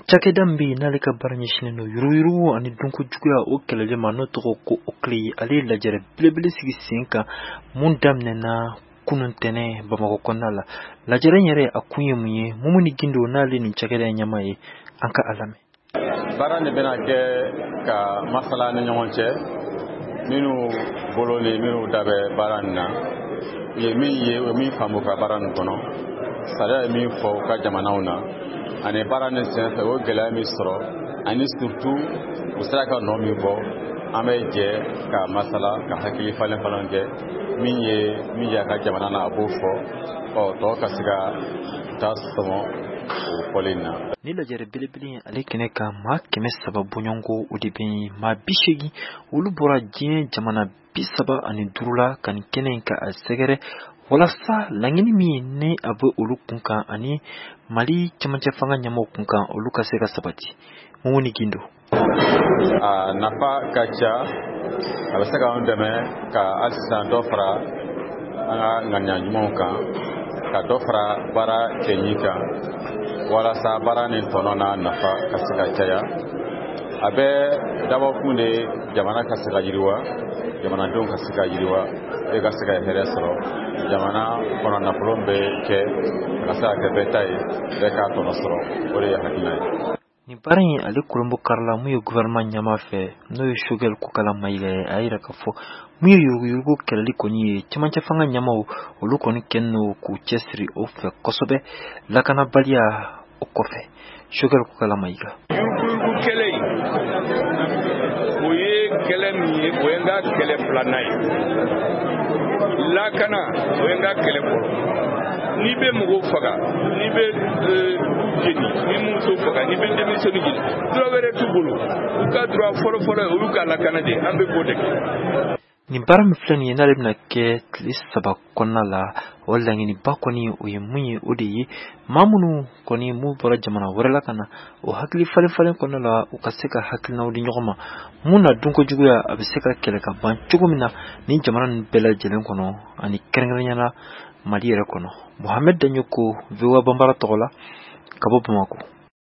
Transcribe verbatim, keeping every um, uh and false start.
Chakadambi nalika baranyishino yuru yuru ani dunku jukuya o kelele mano toko ko okli ali lajere bilebile sigi sinka mundamne na kununtene bamako konala lajere nyere akunye munye mumuni gindo nali ni chakada nyama ye anka alame barane bena ke ka masala ni nyonche minu bolole minu dabe baranna ye mi ye mi famu ka baran kono sala mi fo ka jamanauna ane barane sense o gela mi soro ani surtout usaka no mi bo ameje ka masala ka hakili falen falanje minye miya ka jamana na abufo o to kasiga tasomo polina nila jere bilibili alekene ka ma keme sababu nyongo udibi ma bishegi ulubora jine jamana bisaba ani durula kan kenen ka asegere wala sa langini mi ne abu ulukunka ani mali chamache fanga nyamo kunka uluka sega sabati mumuni gindo a nafa kacha abasaka ondeme ka alisa dofra anga nganya nyumonka ka dofra bara kenyika wala sa bara ni tonona nafa kasika chaya abe dabo kunde jamana kasika jiriwa jamana don kasika jiriwa e kasika heresro jamana kono na plombe ke kasaka ke betai be ka tono soro ore ya hakina ni bari ali kulumbu karla muyo gouvernement nyama fe no shugel ku kala mayle ayira kafo muyo yugo yugo kelali koni chimancha fanga nyama olu koni kenno ku chesri of kosobe lakana balia okofe shugel ku kala mayga yugo kele oye kele mi wenga kele planai lakana wenga kele polo ni be mugo faga ni be jeni ni muso faga ni be demisoni gini dro were tubulu uka dro foro foro uka lakana de ambe bodek ni baram flani yenale na ke listaba konala wala ngini bakoni uyemunye udi mamunu koni mu bora jamana wala kana o hakli fale fale konala ukaseka hakli na udi nyoma muna dunko juguya abiseka keleka ban chugumina ni jamana bela jelen kono ani kerengrenya mali yere kono Mohamed Danyoko viwa bambara tola kabo Bamako